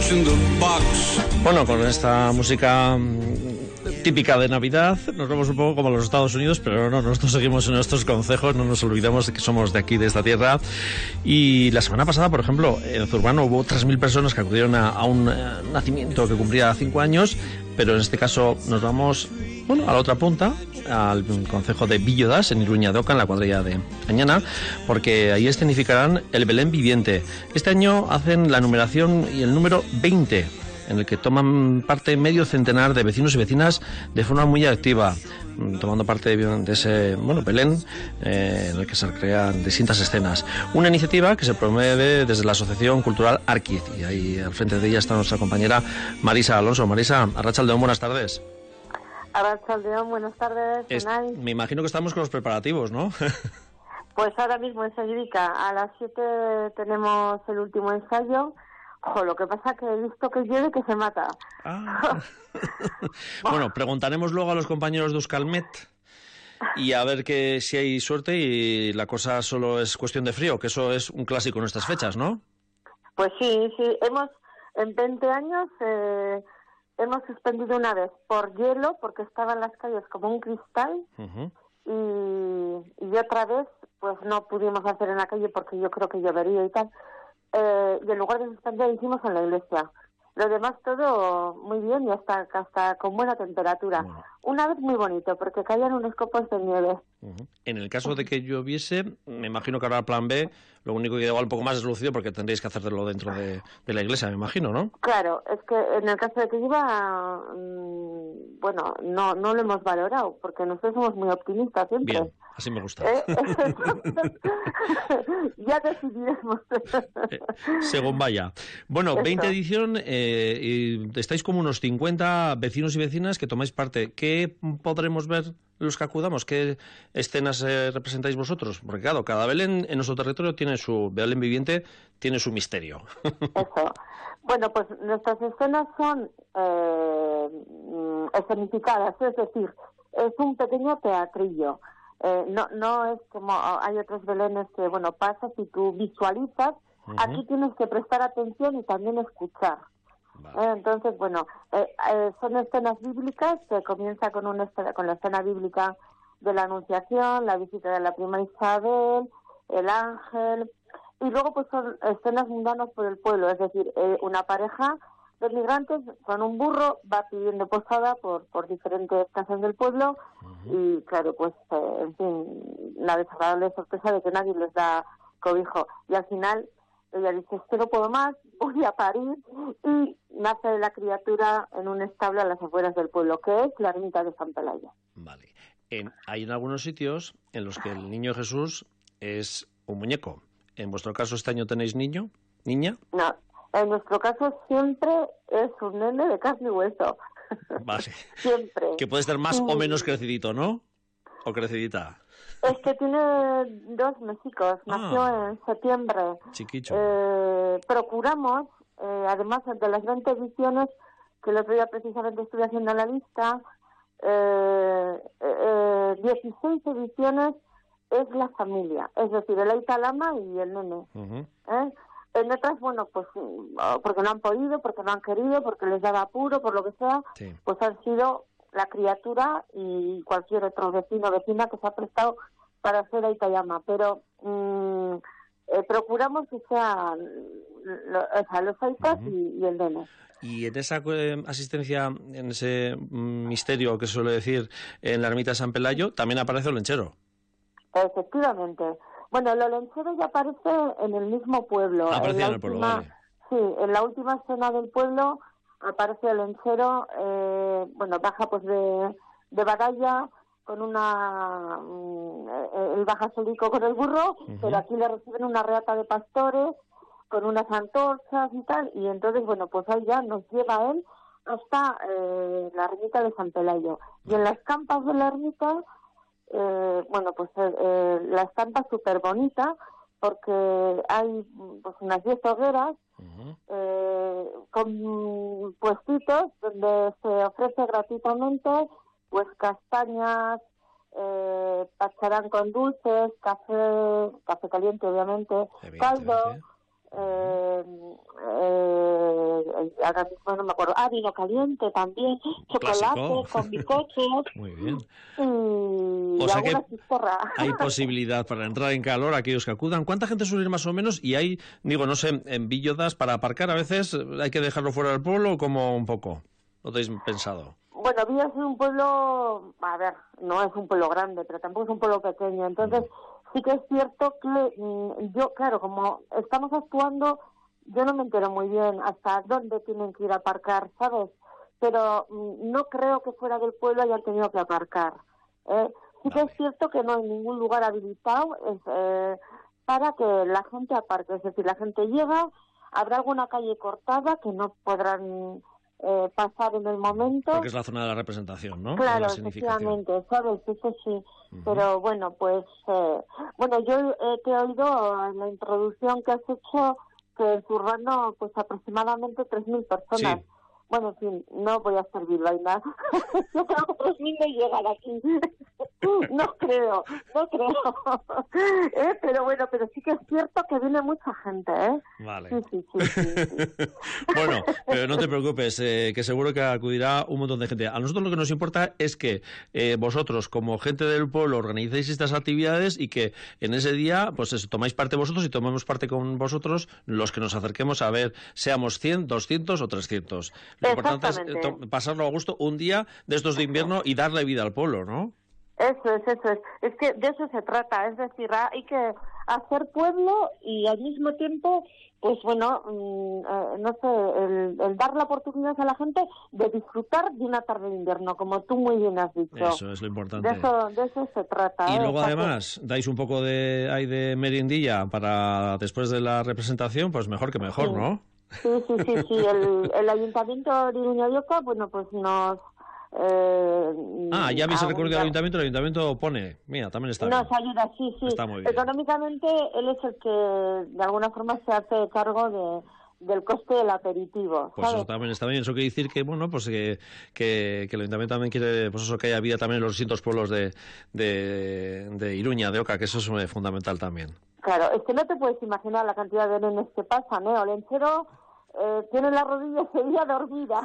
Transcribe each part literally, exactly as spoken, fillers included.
Bueno, con esta música mm, típica de Navidad nos vemos un poco como los Estados Unidos, pero no, nosotros seguimos en nuestros concejos, no nos olvidamos de que somos de aquí, de esta tierra. Y la semana pasada, por ejemplo, en Zurbano hubo tres mil personas que acudieron a, a un eh, nacimiento que cumplía cinco años, pero en este caso nos vamos, bueno, a la otra punta, al concejo de Villodas, en Iruña de Oca, en la cuadrilla de Añana, porque ahí escenificarán el Belén viviente. Este año hacen la numeración y el número veinte, en el que toman parte medio centenar de vecinos y vecinas de forma muy activa, tomando parte de ese bueno Belén, eh, en el que se crean distintas escenas. Una iniciativa que se promueve desde la Asociación Cultural Arquiz, y ahí al frente de ella está nuestra compañera Marisa Alonso. Marisa, Arratsaldeon, buenas tardes. Arratsaldeon, buenas tardes. Es, me imagino que estamos con los preparativos, ¿no? Pues ahora mismo en Sevilla, a las siete tenemos el último ensayo. Ojo, lo que pasa que he visto que llueve que se mata. Ah. Bueno, preguntaremos luego a los compañeros de Euskalmet y a ver que si hay suerte y la cosa solo es cuestión de frío, que eso es un clásico en estas fechas, ¿no? Pues sí, sí. Hemos, en veinte años, eh, hemos suspendido una vez por hielo, porque estaba en las calles como un cristal, uh-huh. y, y otra vez, pues no pudimos hacer en la calle porque yo creo que llovería y tal. Eh, y en lugar de suspender hicimos en la iglesia. Lo demás todo muy bien y hasta, hasta con buena temperatura. Bueno. Una vez muy bonito porque caían unos copos de nieve. Uh-huh. En el caso de que lloviese, me imagino que ahora el plan B, lo único que igual un poco más es lucido porque tendréis que hacerlo dentro de, de la iglesia, me imagino, ¿no? Claro, es que en el caso de que llueva, mmm, bueno, no no lo hemos valorado porque nosotros somos muy optimistas siempre. Bien, así me gusta. ¿Eh? Ya decidiremos. Eh, según vaya. Bueno, Eso. veinte edición, eh, y estáis como unos cincuenta vecinos y vecinas que tomáis parte. ¿Qué podremos ver los que acudamos? ¿Qué escenas eh, representáis vosotros? Porque claro, cada Belén en nuestro territorio tiene su Belén viviente, tiene su misterio. Eso. Bueno, pues nuestras escenas son eh, escenificadas, es decir, es un pequeño teatrillo. Eh, no no es como hay otros belenes que, bueno, pasas y tú visualizas. Uh-huh. Aquí tienes que prestar atención y también escuchar. Vale. Eh, entonces, bueno, eh, eh, son escenas bíblicas que comienza con una escena, con la escena bíblica de la Anunciación, la visita de la prima Isabel, el ángel, y luego pues son escenas mundanas por el pueblo, es decir, eh, una pareja de migrantes con un burro va pidiendo posada por por diferentes casas del pueblo. Uh-huh. Y claro, pues eh, en fin, la desagradable sorpresa de que nadie les da cobijo, y al final ella dice, es que no puedo más, voy a parir, y nace la criatura en un establo a las afueras del pueblo, que es la ermita de San Pelayo. Vale. En, hay en algunos sitios en los que el niño Jesús es un muñeco. ¿En vuestro caso este año tenéis niño, niña? No, en nuestro caso siempre es un nene de carne y hueso. Vale. Siempre. Que puede estar más sí. o menos crecidito, ¿no? O crecidita. Es que tiene dos mesicos, nació ah, en septiembre. Chiquicho. Eh, procuramos, eh, además de las veinte ediciones, que el otro día precisamente estuve haciendo la lista, eh, eh, dieciséis ediciones es la familia, es decir, el Aita Lama y el nene. Uh-huh. ¿Eh? En otras, bueno, pues porque no han podido, porque no han querido, porque les daba apuro, por lo que sea, sí. Pues han sido la criatura y cualquier otro vecino o vecina que se ha prestado para hacer Aitayama, pero mmm, eh, procuramos que sean lo, o sea, los aitas uh-huh. y, y el nene. Y en esa eh, asistencia, en ese mm, misterio que suele decir en la ermita de San Pelayo, también aparece el lenchero. Efectivamente. Bueno, el lenchero ya aparece en el mismo pueblo. Aparece en, en el última, pueblo, vale. Sí, en la última escena del pueblo aparece el lenchero, eh, bueno, baja pues de, de Badalla con una, eh, el baja solico con el burro, uh-huh. pero aquí le reciben una reata de pastores con unas antorchas y tal, y entonces, bueno, pues ahí ya nos lleva él hasta eh, la ermita de San Pelayo. Uh-huh. Y en las campas de la ermita, eh, bueno, pues eh, la estampa es súper bonita, porque hay pues unas diez hogueras, uh-huh. eh, con puestitos donde se ofrece gratuitamente pues castañas, eh, pacharán con dulces, café, café caliente obviamente, caldo, eh, eh, ahora mismo no me acuerdo. Ah, vino caliente también, chocolate Clásico. con bizcochos. Muy bien. Y O sea que alguna chistorra. hay posibilidad para entrar en calor aquellos que acudan. ¿Cuánta gente suele ir más o menos? Y hay, digo, no sé, en Villodas para aparcar a veces hay que dejarlo fuera del pueblo o como un poco. ¿Lo tenéis pensado? Bueno, Villas es un pueblo, a ver, no es un pueblo grande, pero tampoco es un pueblo pequeño. Entonces, sí que es cierto que mm, yo, claro, como estamos actuando, yo no me entero muy bien hasta dónde tienen que ir a aparcar, ¿sabes? Pero mm, no creo que fuera del pueblo hayan tenido que aparcar. ¿eh? Sí que Vale. es cierto que no hay ningún lugar habilitado es, eh, para que la gente aparque. Es decir, la gente llega, habrá alguna calle cortada que no podrán eh, pasar en el momento. Porque es la zona de la representación, ¿no? Claro, De la significación. efectivamente, ¿sabes? Eso sí. Ujú. Pero bueno, pues, eh, bueno, yo eh, te he oído en la introducción que has hecho que en Zurrano, pues aproximadamente tres mil personas. Sí. Bueno, en fin, no voy a hacer bilbainas. Yo creo que tres mil no llegan aquí. No creo, no creo. ¿Eh? Pero bueno, pero sí que es cierto que viene mucha gente, ¿eh? Vale. Sí, sí, sí, sí, sí. Bueno, pero no te preocupes, eh, que seguro que acudirá un montón de gente. A nosotros lo que nos importa es que eh, vosotros, como gente del pueblo, organicéis estas actividades y que en ese día, pues eso, tomáis parte vosotros y tomemos parte con vosotros los que nos acerquemos a ver, seamos cien, doscientos o trescientos. Lo importante es eh, to- pasarlo a gusto un día de estos de invierno y darle vida al pueblo, ¿no? Eso es, eso es. Es que de eso se trata. Es decir, hay que hacer pueblo y al mismo tiempo, pues bueno, mmm, eh, no sé, el, el dar la oportunidad a la gente de disfrutar de una tarde de invierno, como tú muy bien has dicho. Eso es lo importante. De eso, de eso se trata. Y ¿eh? luego O sea, además dais un poco de, hay de merendilla para después de la representación, pues mejor que mejor, sí. ¿no? Sí, sí, sí, sí. El, el Ayuntamiento de Iruña de Oca, bueno, pues nos... Eh, Ah, ya habéis a- recurrido al ayuntamiento, el ayuntamiento pone, mira, también está Nos bien. ayuda, sí, sí. Está muy bien. Económicamente, él es el que de alguna forma se hace cargo de, del coste del aperitivo, Pues ¿sabes? eso también está bien, eso quiere decir que, bueno, pues que, que, que el ayuntamiento también quiere, pues eso, que haya vida también en los distintos pueblos de, de, de Iruña, de Oca, que eso es eh, fundamental también. Claro, es que no te puedes imaginar la cantidad de nenes que pasan, ¿eh? Olenchero eh, tiene la rodilla ese día dormida.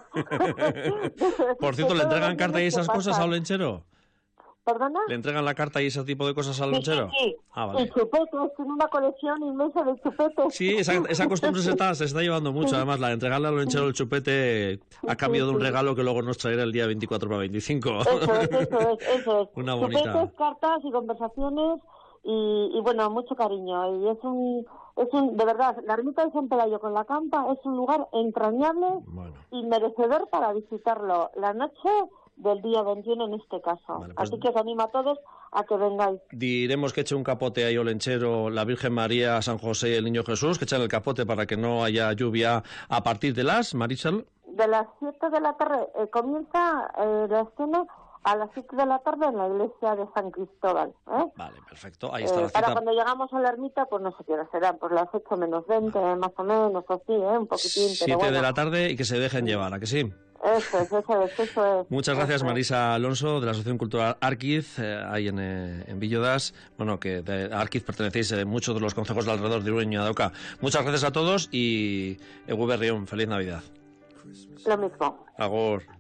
Por cierto, ¿le entregan carta y esas cosas a Olenchero? ¿Perdona? ¿Le entregan la carta y ese tipo de cosas al Sí, lonchero? sí, sí. Ah, vale. Y chupetes, tiene una colección inmensa de chupetes. Sí, esa, esa costumbre se está, se está llevando mucho. Sí. Además, la de entregarle al lonchero el chupete a cambio de un sí. regalo que luego nos traerá el día veinticuatro para veinticinco. Eso es, eso es, eso es. Una bonita. Chupetes, cartas y conversaciones y, y bueno, mucho cariño. Y es un, es un, de verdad, la ermita de San Pelayo con la Campa es un lugar entrañable Bueno. y merecedor para visitarlo la noche del día veintiuno en este caso. Vale, pues Así que os animo a todos a que vengáis. Diremos que eche un capote ahí Olenchero, la Virgen María, San José y el Niño Jesús, que echan el capote para que no haya lluvia a partir de las, Marisol. De las siete de la tarde eh, comienza eh, la escena a las siete de la tarde en la iglesia de San Cristóbal. ¿eh? Vale, perfecto. Ahí está Eh, la cita. para cuando llegamos a la ermita, pues no sé qué hora serán, pues las ocho menos veinte, más o menos, así, ¿eh? Un poquitín, pero Siete bueno. de la tarde y que se dejen llevar, ¿a que sí? Eso es, eso es, eso es. Muchas gracias, Eso es. Marisa Alonso, de la Asociación Cultural Arquiz, eh, ahí en, eh, en Villodas. Bueno, que de Arquiz pertenecéis eh, muchos de los concejos de alrededor de Iruña de Oca. Muchas gracias a todos y Eguberrión, feliz Navidad. Lo mismo. Agur.